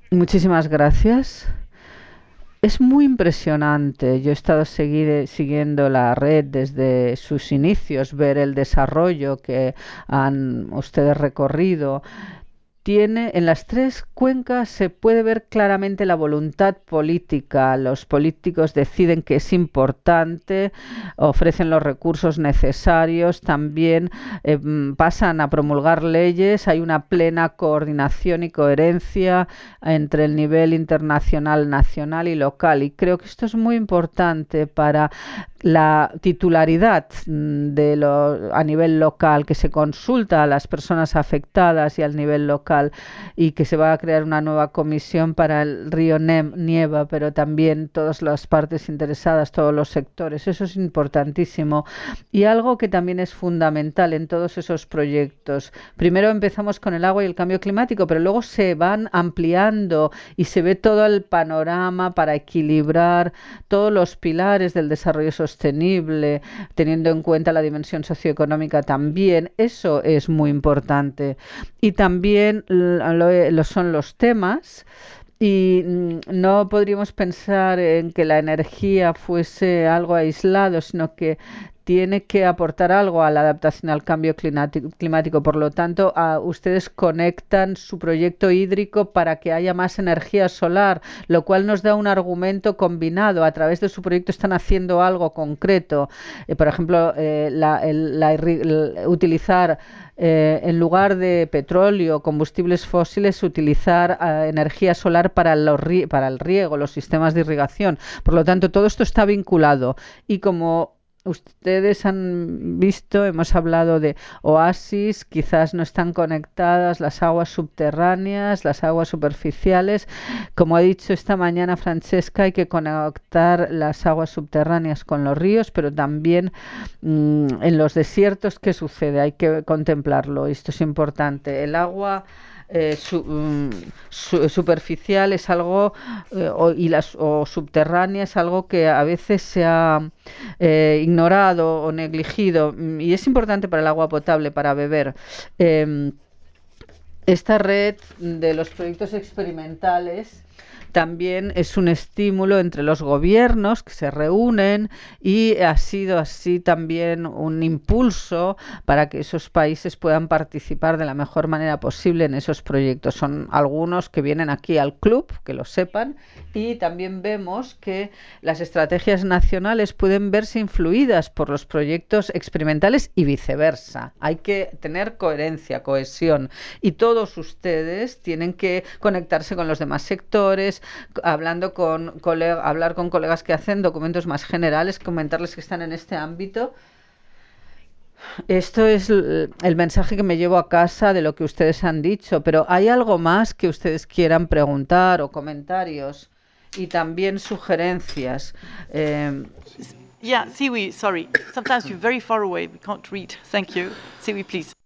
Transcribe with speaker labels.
Speaker 1: Muchísimas gracias. Es muy impresionante. Yo he estado siguiendo la red desde sus inicios, ver el desarrollo que han ustedes recorrido. Tiene en las tres cuencas se puede ver claramente la voluntad política. Los políticos deciden que es importante, ofrecen los recursos necesarios, también pasan a promulgar leyes, hay una plena coordinación y coherencia entre el nivel internacional, nacional y local. Y creo que esto es muy importante para la titularidad a nivel local, que se consulta a las personas afectadas y al nivel local, y que se va a crear una nueva comisión para el río Nieva, pero también todas las partes interesadas, todos los sectores. Eso es importantísimo. Y algo que también es fundamental en todos esos proyectos. Primero empezamos con el agua y el cambio climático, pero luego se van ampliando y se ve todo el panorama para equilibrar todos los pilares del desarrollo sostenible, teniendo en cuenta la dimensión socioeconómica también. Eso es muy importante. Y también lo son los temas. Y no podríamos pensar en que la energía fuese algo aislado, sino que tiene que aportar algo a la adaptación al cambio climático. Por lo tanto, ustedes conectan su proyecto hídrico para que haya más energía solar, lo cual nos da un argumento combinado. A través de su proyecto están haciendo algo concreto. Por ejemplo, utilizar en lugar de petróleo, combustibles fósiles, utilizar energía solar para el riego, los sistemas de irrigación. Por lo tanto, todo esto está vinculado. Y como ustedes han visto, hemos hablado de oasis, quizás no están conectadas las aguas subterráneas, las aguas superficiales. Como ha dicho esta mañana Francesca, hay que conectar las aguas subterráneas con los ríos, pero también en los desiertos, ¿qué sucede? Hay que contemplarlo. Esto es importante. El agua superficial es algo o subterránea es algo que a veces se ha ignorado o negligido, y es importante para el agua potable para beber. Eh, esta red de los proyectos experimentales también es un estímulo entre los gobiernos que se reúnen, y ha sido así también un impulso para que esos países puedan participar de la mejor manera posible en esos proyectos. Son algunos que vienen aquí al club, que lo sepan, y también vemos que las estrategias nacionales pueden verse influidas por los proyectos experimentales y viceversa. Hay que tener coherencia, cohesión, y todos ustedes tienen que conectarse con los demás sectores, hablar con colegas que hacen documentos más generales, comentarles que están en este ámbito. Esto es el mensaje que me llevo a casa de lo que ustedes han dicho, pero ¿hay algo más que ustedes quieran preguntar o comentarios? Y también sugerencias. Eh,
Speaker 2: Yeah, Siwi, sorry. Sometimes you're very far away. We can't read. Thank you. Siwi, please.